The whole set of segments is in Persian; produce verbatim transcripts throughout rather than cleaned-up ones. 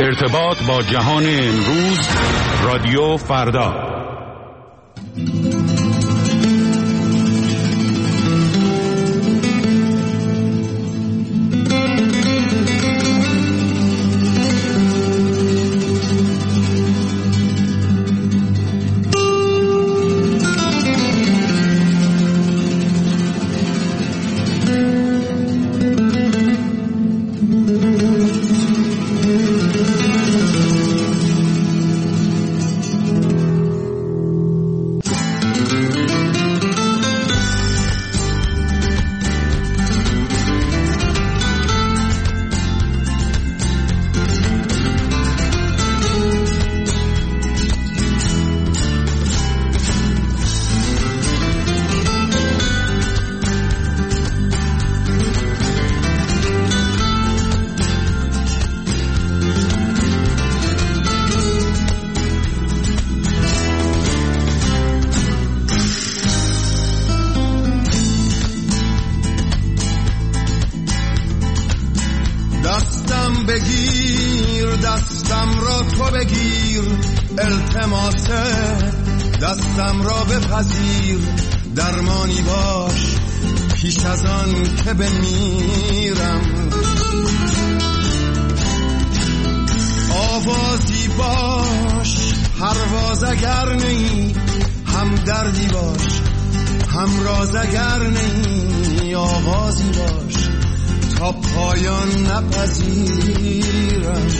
ارتباط با جهان امروز، رادیو فردا. بگیر دستم را تو بگیر، التماس دستم را بپذیر، درمانی باش پیش از آن که بمیرم، آوازی باش پرواز اگر نی، هم دردی باش هم راز اگر نی، آغازی باش تا پایان نپذیرم.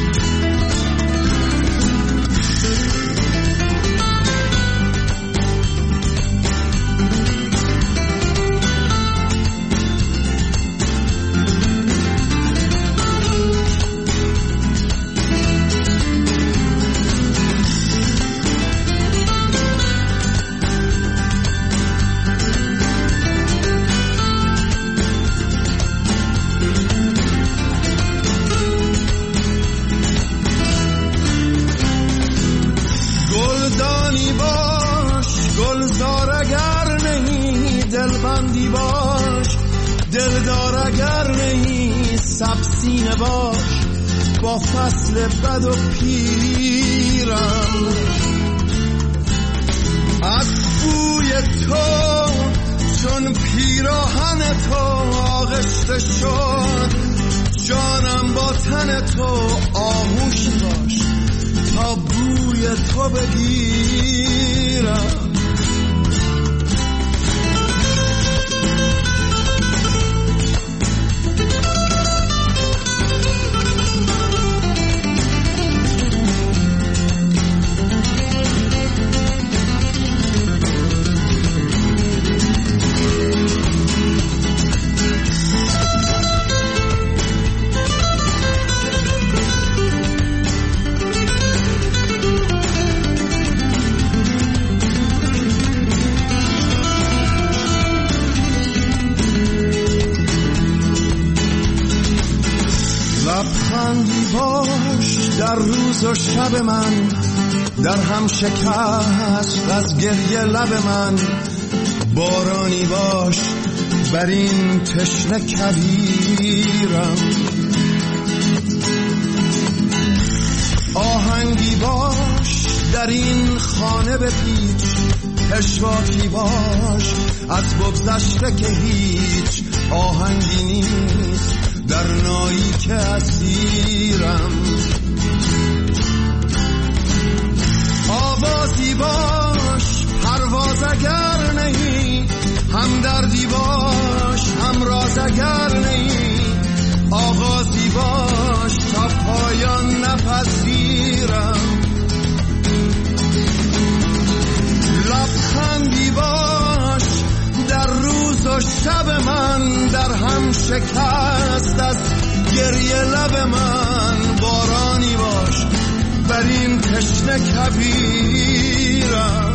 گلدانی باش گلزار اگر نهی، دلبندی باش دلدار اگر نهی، سبسینه باش با فصل بد و پیرم، از بوی تو چون پیراهن تو آغشته شد، جانم با تن تو آغوشی باش تا بوی تو بگیرم. لبخندی باش در روز و شب من، در هم شکست از گریه لب من، بارانی باش بر این تشنه کویرم، آهنگی باش در این خانه بپیچ، پشواکی باش از بگذشته که هیچ آهنگی نیست در نایی که اسیرم، آوازی باش پرواز اگر نهی، هم دردی باش هم راز اگر نهی، آغازی باش تا پایان نپذیرم، لبخندی باش در روز و شب من، در هم شکست از گریه لب من، بارانی باش بر این تشنه کویرم،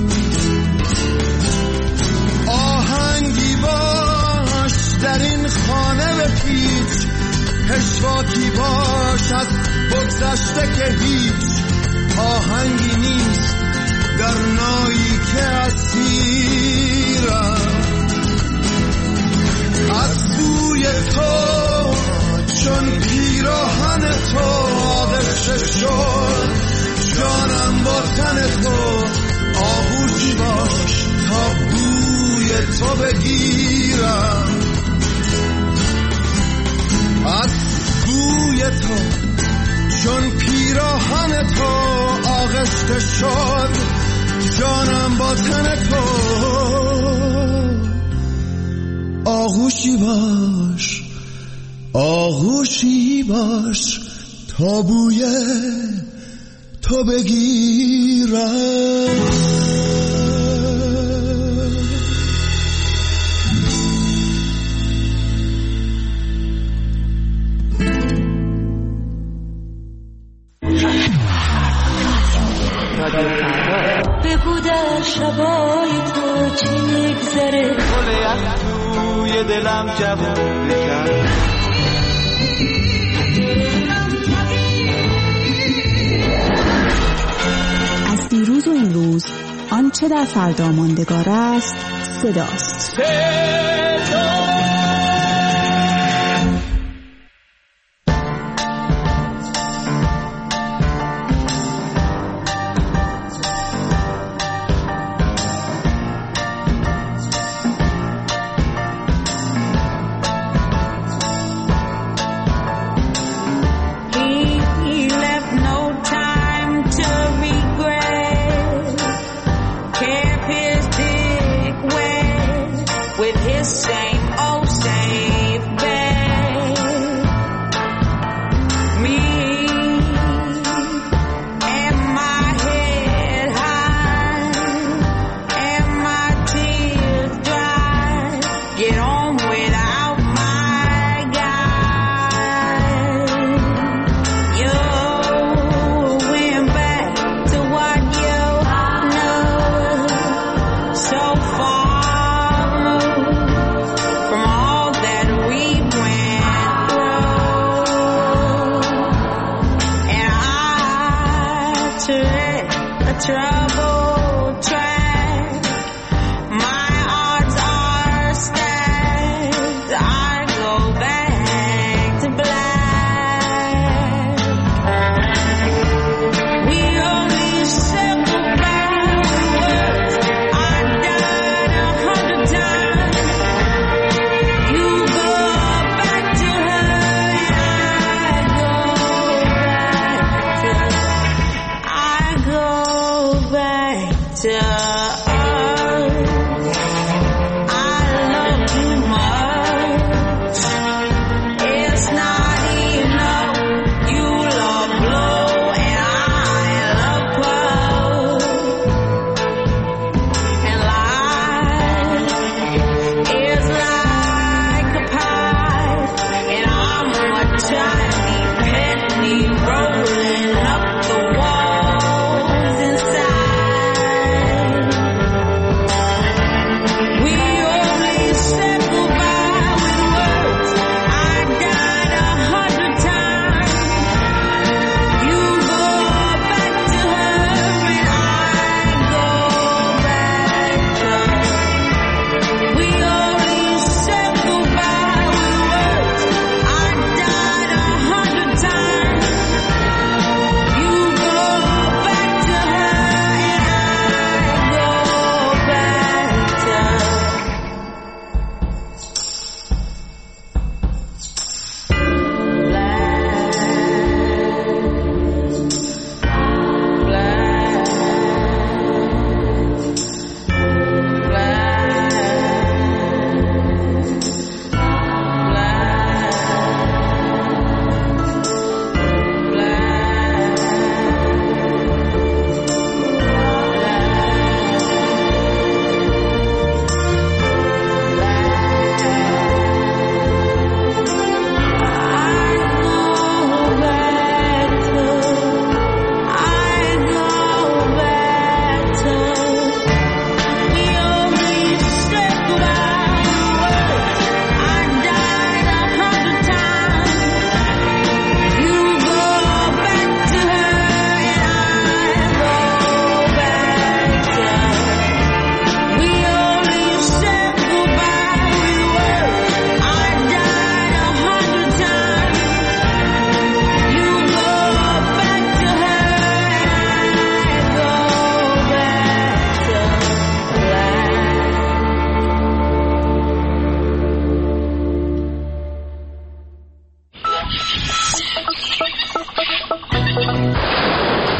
آهنگی باش در این خانه بپیچ، پشواکی باش از بگذشته که هیچ آهنگی نیست در نایی که اسیرم، از بوی تو چون پیراهن تو جانم با تن تو آغوشی باش تا بوی تو بگیرم، از بوی تو چون پیراهن تو آغشته شد جانم با تن تو آغوشی باش آغوشی باش تا بوی تو بگیرم. بگو در شبای تو چی میگذره، گل از توی دلم جوون بکن. از دیروز و این روز آنچه در فردا ماندگار است صداست. صدا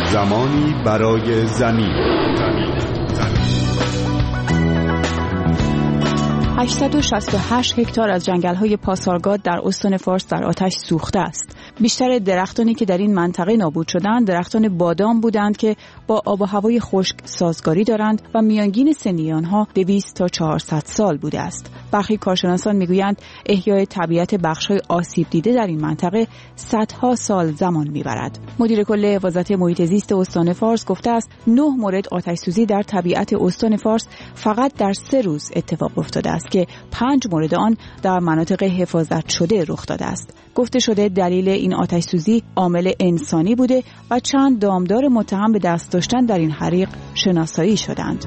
زمانی برای زمین. هشتصد و شصت و هشت هکتار از جنگل‌های پاسارگاد در استان فارس در آتش سوخته است. بیشتر درختانی که در این منطقه نابود شدند درختان بادام بودند که با آب و هوای خشک سازگاری دارند و میانگین سنی آنها دویست تا چهارصد سال بوده است. برخی کارشناسان میگویند احیای طبیعت بخش‌های آسیب دیده در این منطقه صدها سال زمان میبرد. مدیر کل حفاظت محیط زیست استان فارس گفته است نه مورد آتش‌سوزی در طبیعت استان فارس فقط در سه روز اتفاق افتاده است که پنج مورد آن در مناطق حفاظت شده رخ داده است. گفته شده دلیل این آتش‌سوزی عامل انسانی بوده و چند دامدار متهم به دست داشتن در این حریق شناسایی شدند.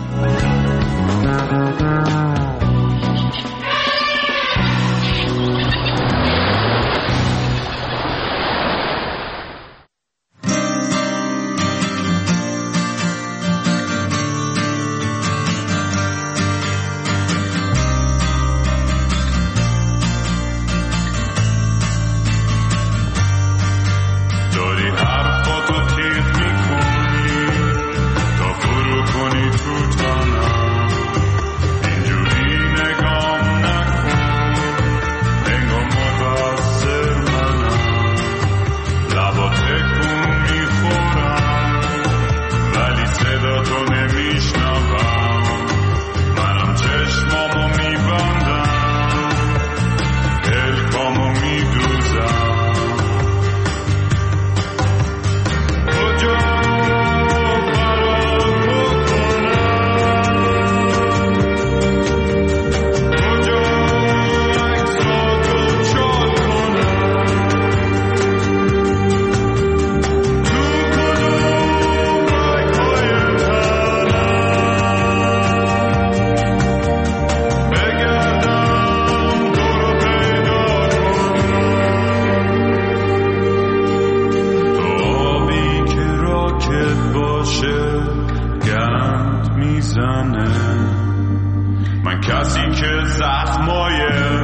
من کسی که زخمای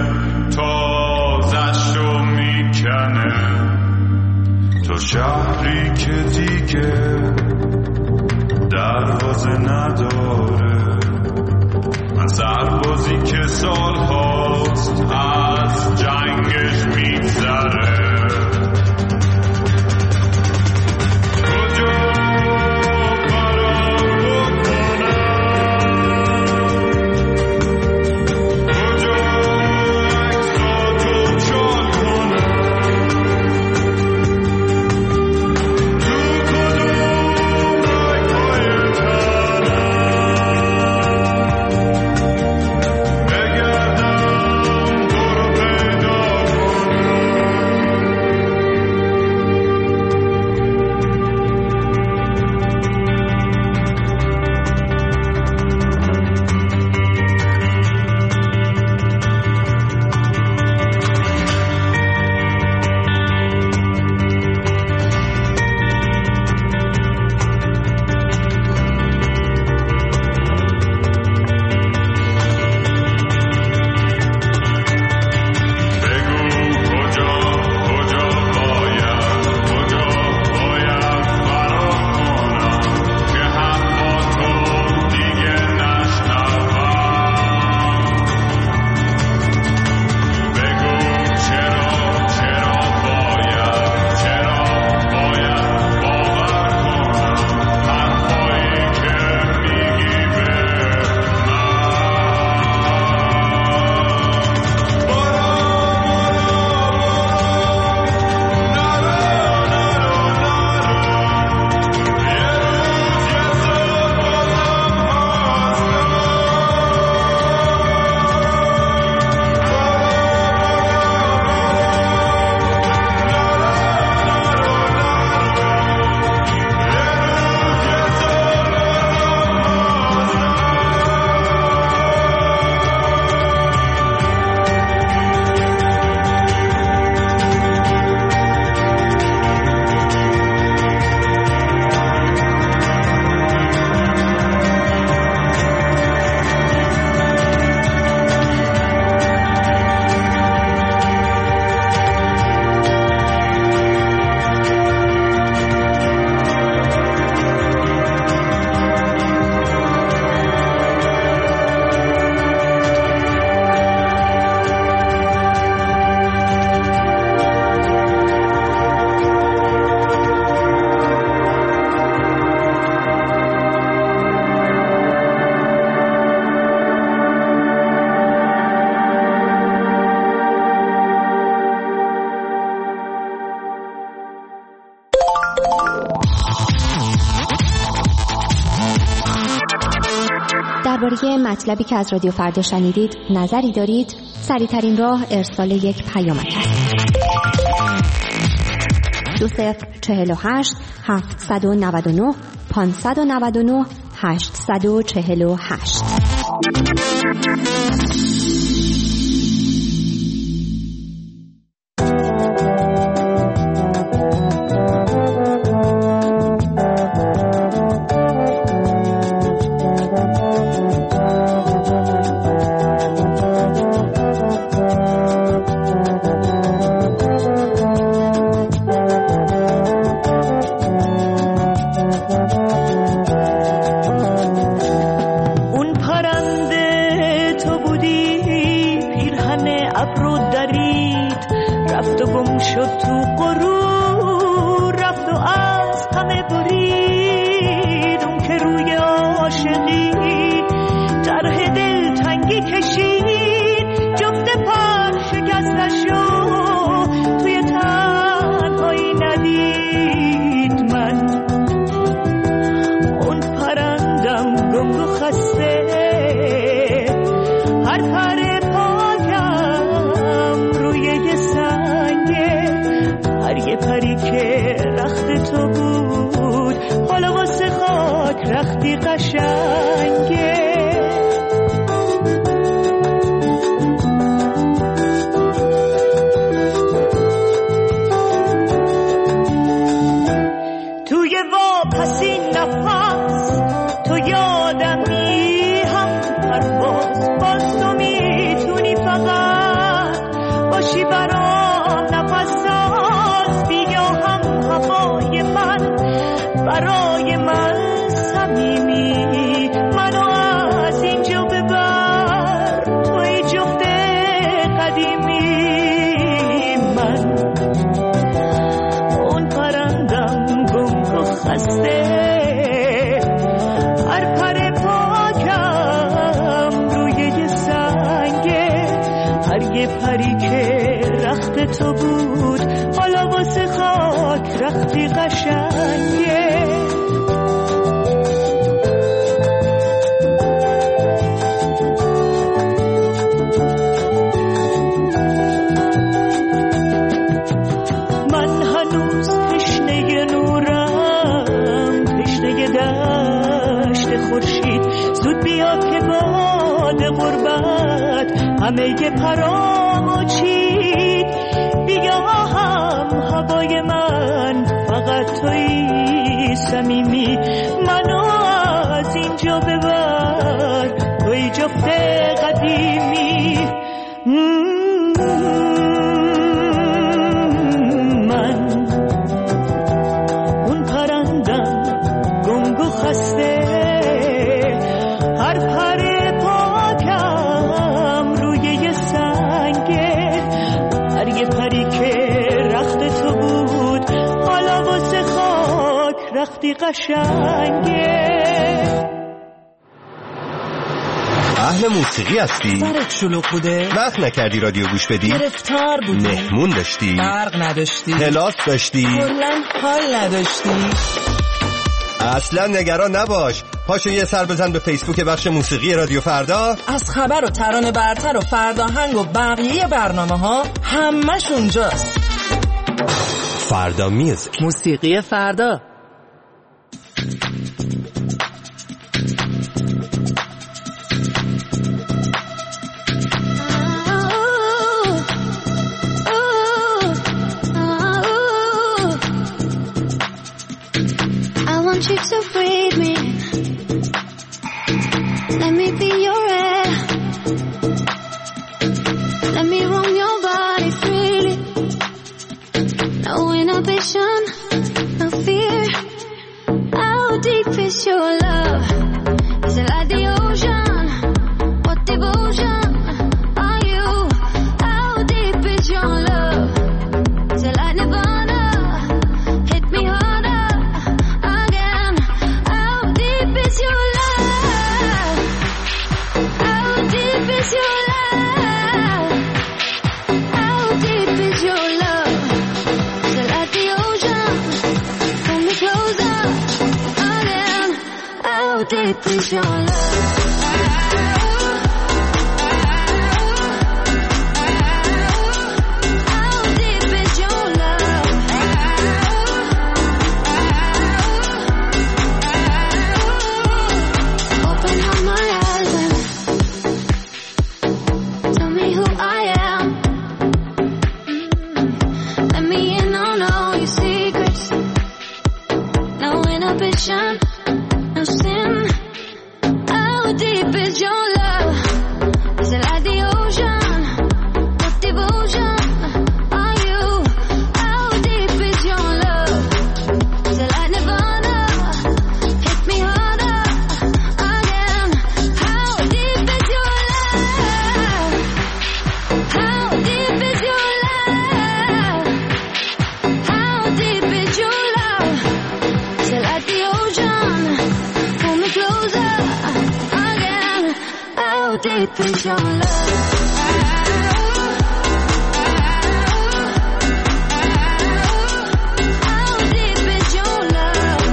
تازش رو میکنه، تو شهری که دیگه دروازه نداره، من سربازی که سال هاست از جنگش میگذره. درباره مطلبی که از رادیو فردا شنیدید نظری دارید؟ سریع‌ترین راه ارسال یک پیامک است. دو صفر چهل و هشت هفتصد و نود و نه پانصد و نود و نه هشتصد و چهل و هشت. اهل موسیقی هستی؟ سرت شلوغ بوده؟ وقت نکردی رادیو گوش بدی؟ گرفتار بودی؟ مهمون داشتی؟ برق نداشتی؟ کلاس داشتی؟ کلاً حال نداشتی؟ اصلا نگران نباش، پاشو یه سر بزن به فیسبوک بخش موسیقی رادیو فردا. از خبر و ترانه برتر و فرداهنگ و بقیه برنامه ها همش اونجاست. فردا میوزیک، موسیقی فردا. You to breathe me, let me be your air, let me roam your body freely, no inhibition, no fear. How deep is your love? Is it like the ocean? What devotion are you? How deep is your love? Is it like Nirvana? Hit me harder. deep is your love? No sin. How deep is your love? Is it like the ocean? What devotion are you? How deep is your love? Is it like Nirvana? Hit me harder again. How deep is your love? How deep is your love? How deep is your love? Is it like the ocean? Pull me closer again. How deep is your love? How deep is your love?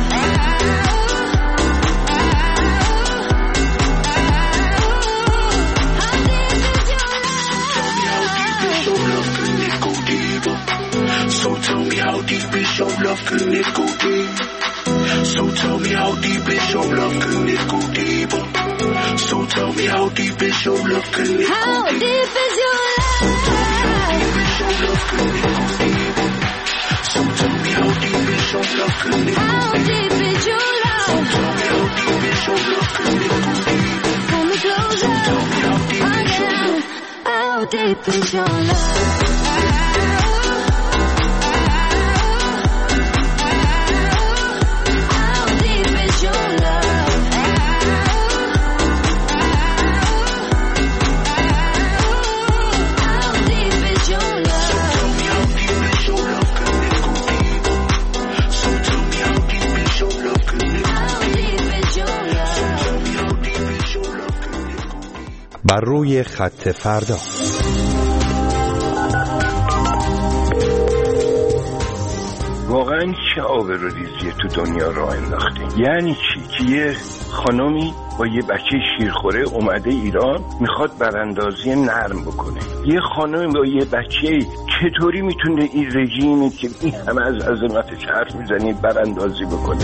How deep is your love? So tell me how deep is your love, can it go deep? So tell me how deep is your love, can it go deeper? So tell me how deep is your love, can it go deeper? How deep is your love? So tell me how deep is your love, can it go How deeper? deep is your love? Tell me how deep is your love, can it go deeper? Pull me closer again. How deep is your love? How deep is your love? How deep is your love? Tell me how deep is your love, can it go deeper? So tell me how deep is your love, can it go How deep is your love? Tell me how deep is your love, can it go deeper? بر روی خط فردا. واقعا چه آبروریزی تو دنیا راه انداخته؟ یعنی چی؟ که یه خانمی با یه بچه شیرخوره اومده ایران میخواد براندازی نرم بکنه. یه خانمی با یه بچه چطوری میتونه این رژیمی که این همه از عظمتش حرف میزنی براندازی بکنه؟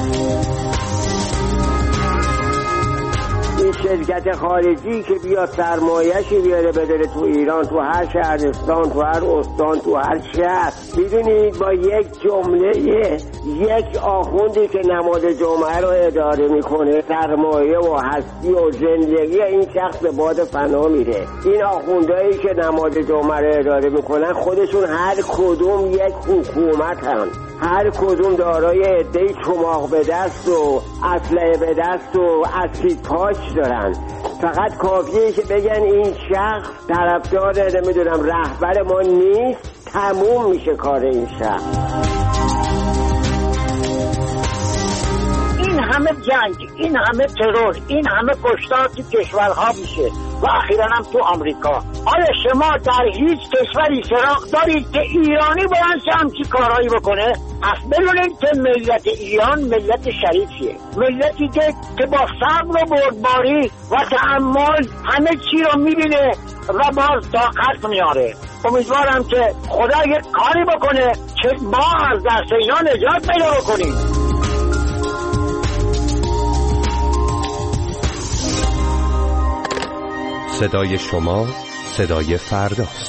این شرکت خارجی که بیاد سرمایه‌شی بیاره بداره تو ایران، تو هر شهرستان، تو هر استان، تو هر شهر، میدونید با یک جمله یک آخوندی که نماد جمعه رو اداره میکنه سرمایه و هستی و زندگی این شخص به باد فنا میره. این آخوندهایی که نماد جمعه رو اداره میکنن خودشون هر کدوم یک حکومت هم، هر کدوم دارای عده‌ای چماق به دست و اسلحه به دست و اسید پاچ دارن. فقط کافیه که بگن این شخص طرفدار نمیدونم رهبر ما نیست، تموم میشه کار این شخص. این همه جنگ، این همه ترور، این همه کشتار تو کشورها میشه و اخیراً هم تو آمریکا. آیا شما در هیچ کشوری سراغ دارید که ایرانی بلند شه همچین کارهایی بکنه؟ پس بدونید که ملت ایران ملت شریفیه، ملتی که که با صبر و بردباری و تحمل همه چی رو میبینه و باز طاقت میاره. امیدوارم که خدا یک کاری بکنه که ما از دست اینا نجات پیدا بکنیم. صدای شما صدای فرداست.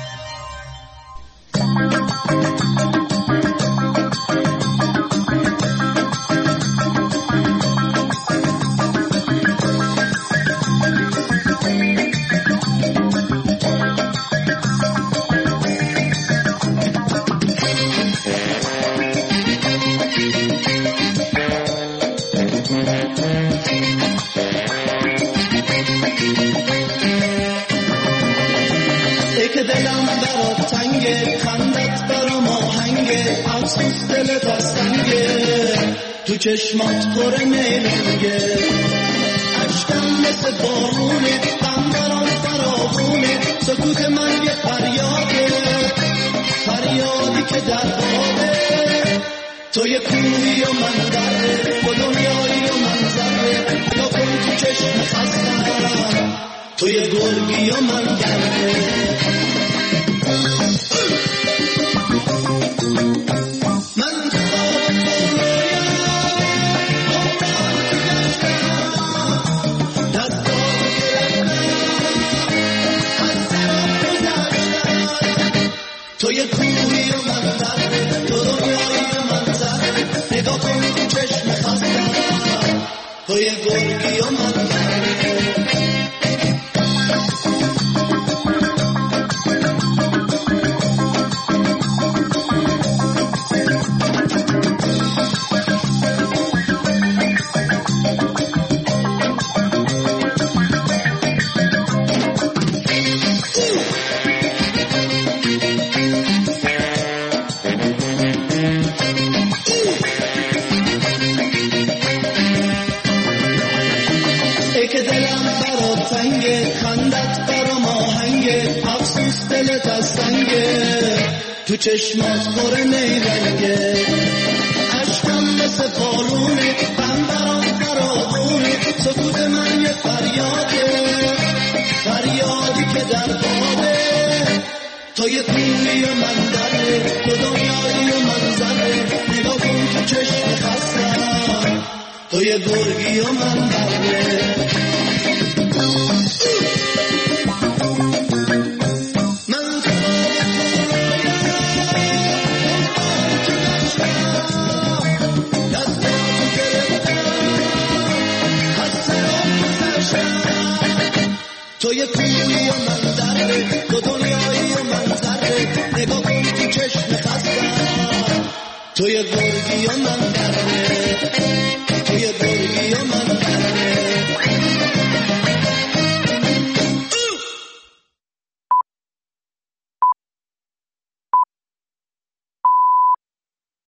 تو چشمات پر میلنگه، عشقم مثل بارونه، غم برام فراوونه، سکوت من یه فریاده، فریادی که در خوابه. تو یه کوهی و من دره، تو دنیایی و من ذره، چشم خستم توی گرگی و من گرده توی کوهی و من دره تو دنیایی و من زره نگاه کن تو چشم خستم توی گرگی و من دره تو چشمات پر نیرنگه عشقم مثل بارونه من برام فرابونه سکوت من یه فریاده فریادی که در بابه تو یه کوهی و من دره تو دنیایی و من زره نگاه کن تو چشم خستم تو یه گرگی و من بره توی کوهی و من دره تو دنیایی و من زره نگاه کن تو چشم خستم توی گرگی و من دره توی گرگی و من دره